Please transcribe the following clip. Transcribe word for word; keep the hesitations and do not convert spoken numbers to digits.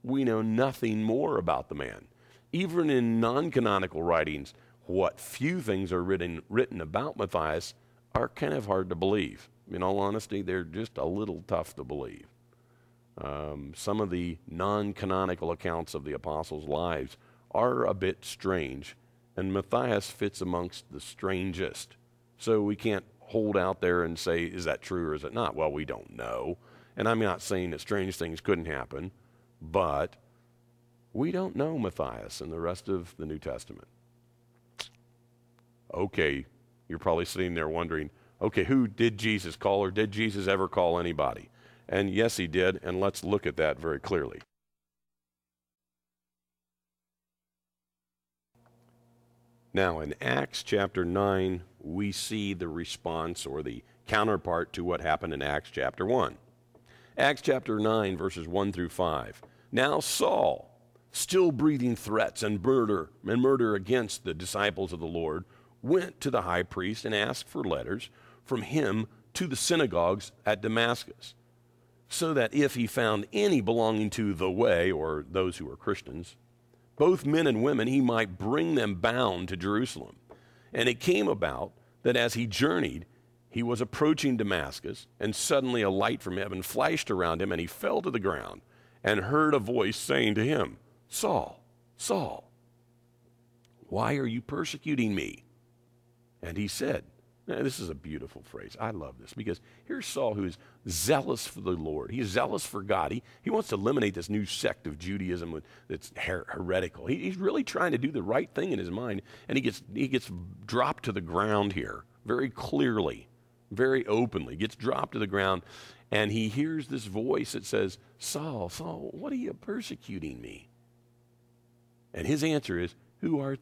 we know nothing more about the man. Even in non-canonical writings, what few things are written, written about Matthias are kind of hard to believe. In all honesty, they're just a little tough to believe. Um, some of the non-canonical accounts of the apostles' lives are a bit strange, and Matthias fits amongst the strangest. So we can't hold out there and say, is that true or is it not? Well, we don't know. And I'm not saying that strange things couldn't happen, but we don't know Matthias and the rest of the New Testament. Okay, you're probably sitting there wondering, okay, who did Jesus call, or did Jesus ever call anybody? And yes, he did, and let's look at that very clearly. Now, in Acts chapter nine, we see the response or the counterpart to what happened in Acts chapter one. Acts chapter nine, verses one through five. Now Saul, still breathing threats and murder and murder against the disciples of the Lord, went to the high priest and asked for letters from him to the synagogues at Damascus, so that if he found any belonging to the way, or those who were Christians, both men and women, he might bring them bound to Jerusalem. And it came about that as he journeyed, he was approaching Damascus, and suddenly a light from heaven flashed around him, and he fell to the ground and heard a voice saying to him, Saul, Saul, why are you persecuting me? And he said, now, this is a beautiful phrase. I love this, because here's Saul, who is zealous for the Lord. He's zealous for God. He, he wants to eliminate this new sect of Judaism that's her- heretical. He, he's really trying to do the right thing in his mind, and he gets, he gets dropped to the ground here very clearly, very openly, gets dropped to the ground, and he hears this voice that says, Saul, Saul, what are you persecuting me? And his answer is, who art